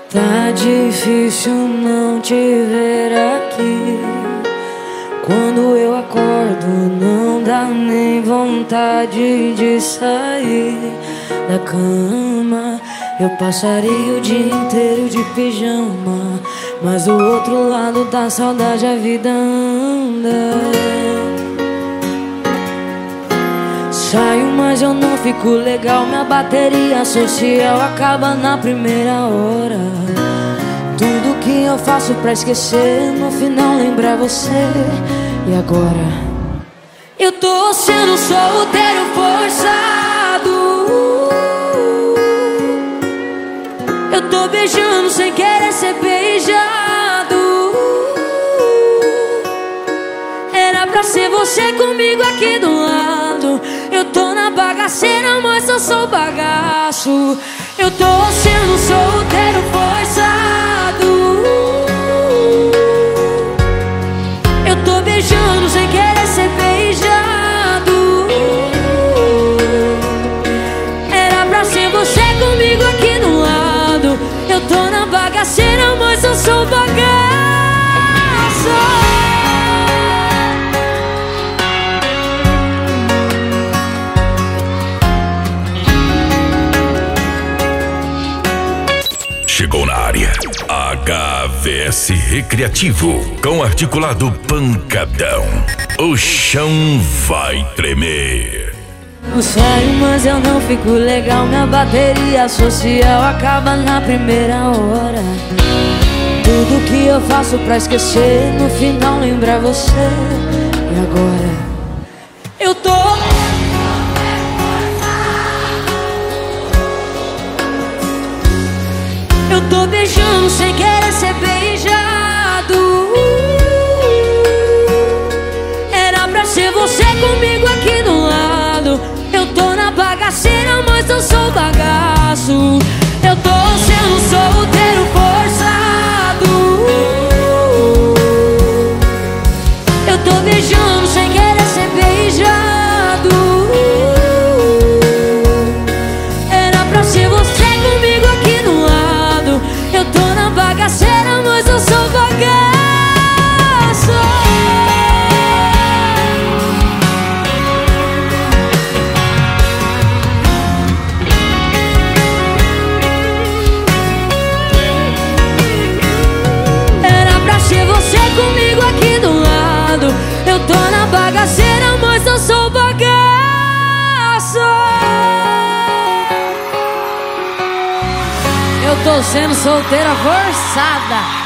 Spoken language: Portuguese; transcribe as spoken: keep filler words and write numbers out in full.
Tá difícil não te ver aqui. Quando eu acordo não dá nem vontade de sair da cama. Eu passaria o dia inteiro de pijama, mas do outro lado da saudade a vida anda. Saio, mas eu não fico legal. Minha bateria social acaba na primeira hora. Tudo que eu faço pra esquecer, no final lembrar você. E agora? Eu tô sendo solteiro forçado. Eu tô beijando sem querer ser beijado. Era pra ser você comigo aqui do lado. Eu tô na bagaceira, mas eu sou bagaço. Eu tô sendo solteiro forçado. Eu tô beijando sem querer ser beijado. Era pra ser você comigo aqui do lado. Eu tô na bagaceira, mas eu sou bagaço. Chegou na área H V S Recreativo com articulado pancadão. O chão vai tremer. Eu saio, mas eu não fico legal. Minha bateria social acaba na primeira hora. Tudo que eu faço pra esquecer, no final lembrar você. E agora? Eu tô Eu tô beijando sem querer ser beijado. Era pra ser você comigo aqui do lado. Eu tô na bagaceira, mas eu sou bagaço. Eu tô sendo solteiro forçado. Eu tô beijando sem querer ser beijado. Era pra ser você comigo aqui do lado. Eu tô na bagaceira, mas eu sou bagaço. Era pra ser você comigo aqui do lado. Eu tô na bagaceira, mas eu sou bagaço. Eu tô sendo solteira forçada.